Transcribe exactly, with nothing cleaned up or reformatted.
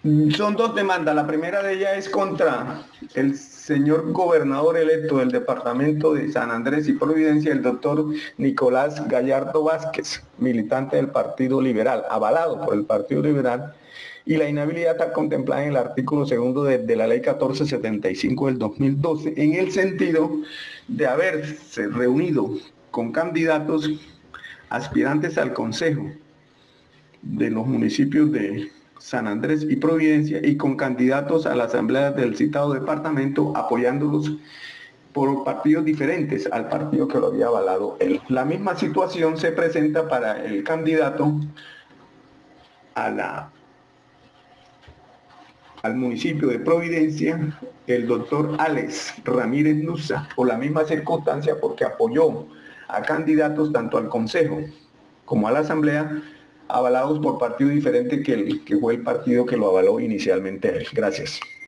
Son dos demandas. La primera de ellas es contra el señor gobernador electo del departamento de San Andrés y Providencia, el doctor Nicolás Gallardo Vázquez, militante del Partido Liberal, avalado por el Partido Liberal, y la inhabilidad está contemplada en el artículo segundo de, de la ley catorce setenta y cinco del dos mil doce, en el sentido de haberse reunido con candidatos aspirantes al Consejo de los municipios de San Andrés y Providencia y con candidatos a la asamblea del citado departamento, apoyándolos por partidos diferentes al partido que lo había avalado él. La misma situación se presenta para el candidato a la, al municipio de Providencia, el doctor Alex Ramírez Nusa, por la misma circunstancia, porque apoyó a candidatos tanto al Consejo como a la Asamblea, avalados por partido diferente que, el, que fue el partido que lo avaló inicialmente a él. Gracias.